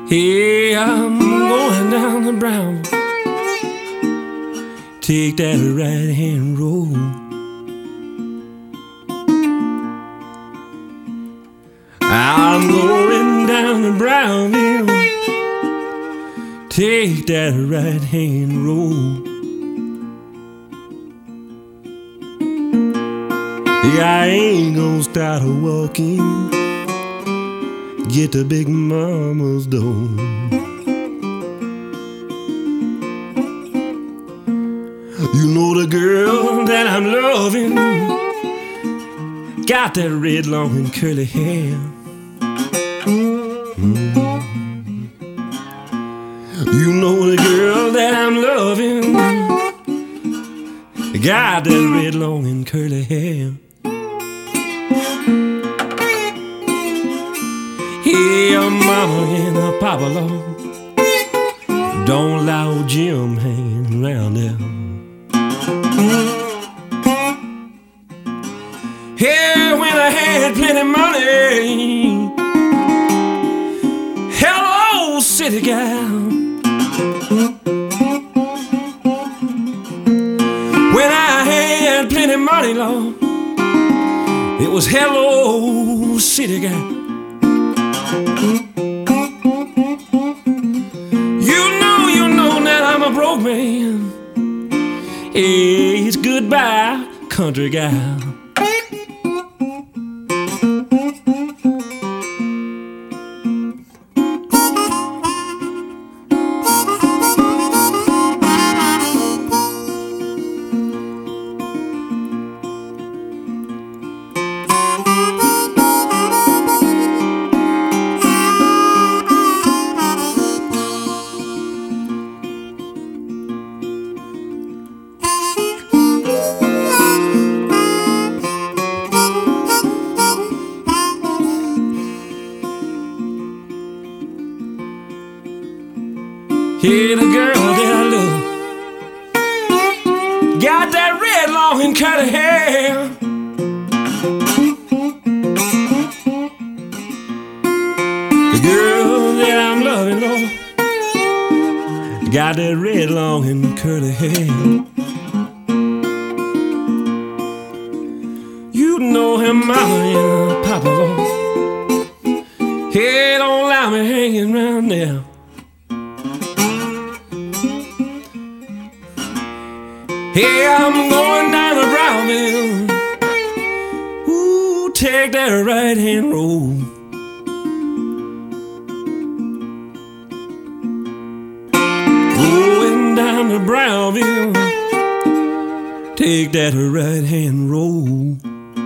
Hey, I'm going down the Brown. Take that right hand road. I'm going down the Brownville. Take that right hand road. Yeah, I ain't gonna start walking. Get to Big Mama's door. You know the girl that I'm loving got that red, long and curly hair. You know the girl that I'm loving got that red, long and curly hair. Hey, your mama and her papa law don't allow Jim hanging around there. Hey, when I had plenty money, hello, city gal. When I had plenty money, Lord, it was hello, city gal. You know that I'm a broke man. Hey, it's goodbye, country gal. Hey, the girl that I love got that red, long and curly hair. The girl that I'm loving, Lord, got that red, long and curly hair. You know her mama and her papa, Lord, hey, don't allow me hanging around there. Hey, I'm going down the Brownville. Ooh, take that right hand road. Going down the Brownville. Take that right hand road.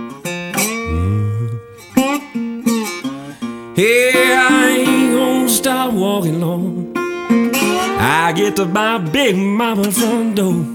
Hey, I ain't gonna stop walking long. I get to my Big Mama front door.